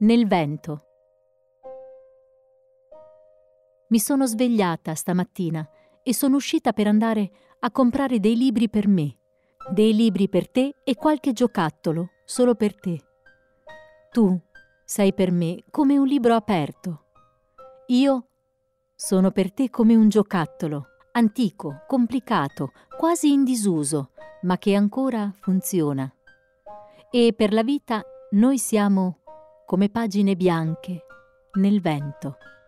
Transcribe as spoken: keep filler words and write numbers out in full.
Nel vento. Mi sono svegliata stamattina e sono uscita per andare a comprare dei libri per me, dei libri per te e qualche giocattolo solo per te. Tu sei per me come un libro aperto. Io sono per te come un giocattolo, antico, complicato, quasi in disuso, ma che ancora funziona. E per la vita noi siamo come pagine bianche nel vento.